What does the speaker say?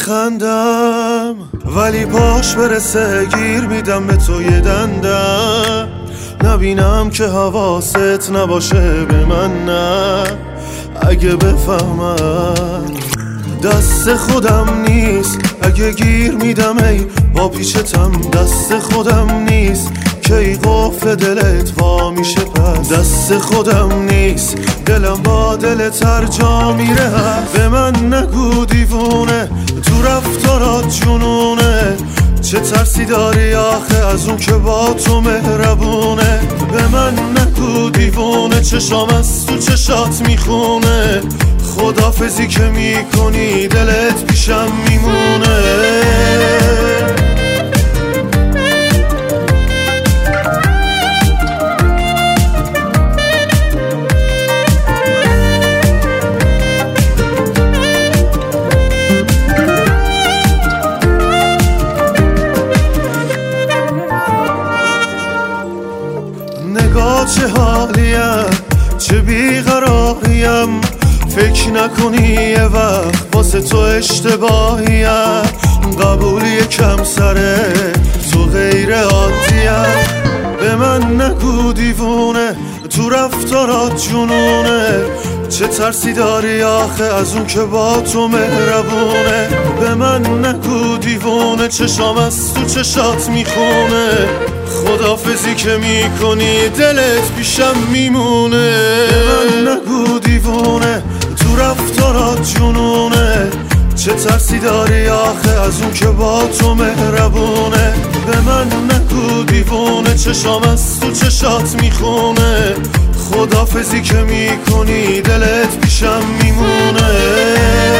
میخندم ولی پاش برسه گیر میدم به تو یه دندم. نبینم که حواست نباشه به من، نه اگه بفهمم دست خودم نیست. اگه گیر میدم ای با پیشتم، دست خودم نیست که ای قفل دلت وا میشه. پس دست خودم نیست، دلم با دلت هر جا میره. به من نگو دیوونه، تو رفتارات جنونه. چه ترسی داری آخه از اون که با تو مهربونه. به من نگو دیوونه، چشام از تو چشات میخونه. خدافزی که میکنی دلت پیشم میمونه. نگاه چه حالیم، چه بیقراریم. فکر نکنی یه وقت واسه تو اشتباهیم. قبولی کم سره تو غیر عادیم. به من نگو دیوونه، تو رفتارات جنونه. چه ترسی داری آخه از اون که با تو مهربونه. به من نگو دیوونه، چشام از تو چشات میخونه. خدافزی که میکنی دلت پیشم میمونه. به من نگو دیوونه، تو رفتارات جنونه. چه ترسی داری آخه از اون که با تو مهربونه. به من نگو دیوونه، چشام از تو چشات میخونه. خدافزی که میکنی دلت پیشم میمونه.